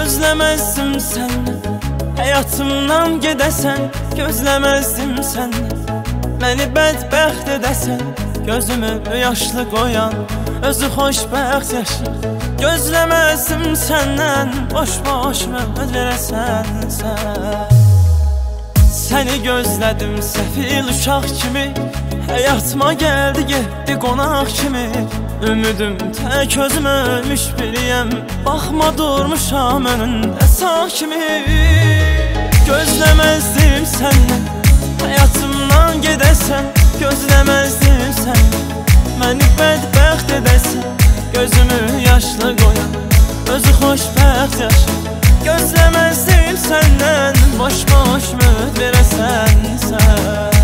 Gözləməzdim səndən, həyatımdan gedəsən. Gözləməzdim səndən, məni bədbəxt edəsən. Gözümü yaşlı qoyan, özü xoşbəxt yaşır. Gözləməzdim səndən, boş-boş ümid verəsən sən. Səni gözlədim səfil uşaq kimi, həyatıma gəldi getdi qonaq kimi. Ümidim tək özüm ölmüş biriyəm, baxma durmuşam önündə sağ kimi. Gözləməzdim səndən, həyatımdan gedəsən. Gözləməzdim səndən, məni bədbəxt edəsən. Gözümü yaşlı qoyan, özü xoşbəxt yaşır. Gözləməzdim səndən, boş-boş ümid verəsən sən.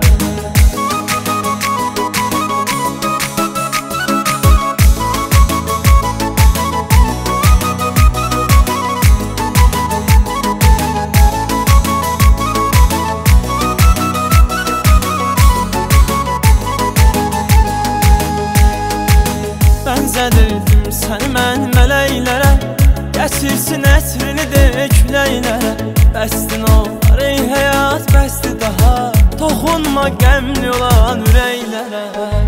Bənzədirdim səni mən mələklərə, gətirsin ətrini de küləklərə. Bəstin olar ey həyat, bəsdir daha, toxunma qəmli olan ürəklərə.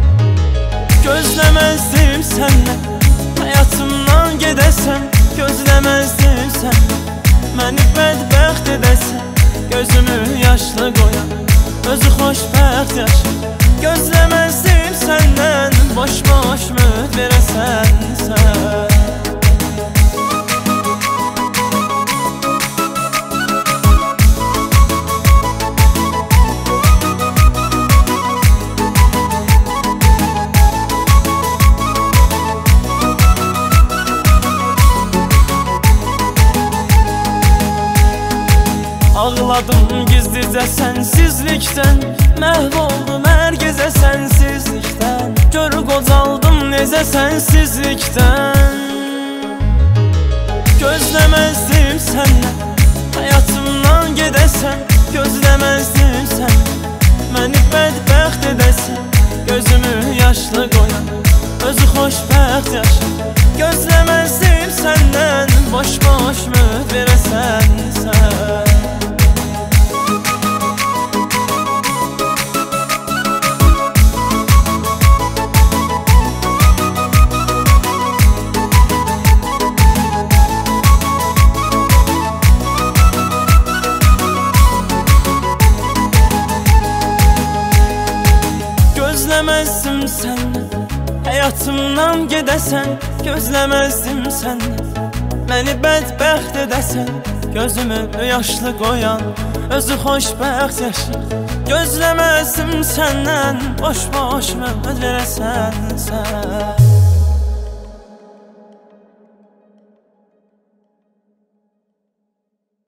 Gözləməzdim səndən, həyatımdan gedəsən. Gözləməzdim səndən, məni bədbəxt edəsən. Gözümü yaşlı qoyan, özü xoşbəxt yaşır. Gözləməzdim səndən, boş-boş ümid verəsən sən. Ağladım gizlicə sənsizlikdən, məhv oldum hər gecə sənsizlikdən. Gör qocaldım necə sənsizlikdən. Gözləməzdim səndən, həyatımdan gedəsən. Gözləməzdim səndən, məni bədbəxt edəsən. Gözümü yaşlı qoyan, özü xoşbəxt yaşır. Gözləməzdim səndən, boş-boş ümid verəsən sən. Gözləməzdim səndən, həyatımdan gedəsən. Gözləməzdim səndən, məni bədbəxt edəsən. Gözümü yaşlı qoyan, özü xoşbəxt yaşır. Gözləməzdim səndən, boş-boş ümid verəsən sən.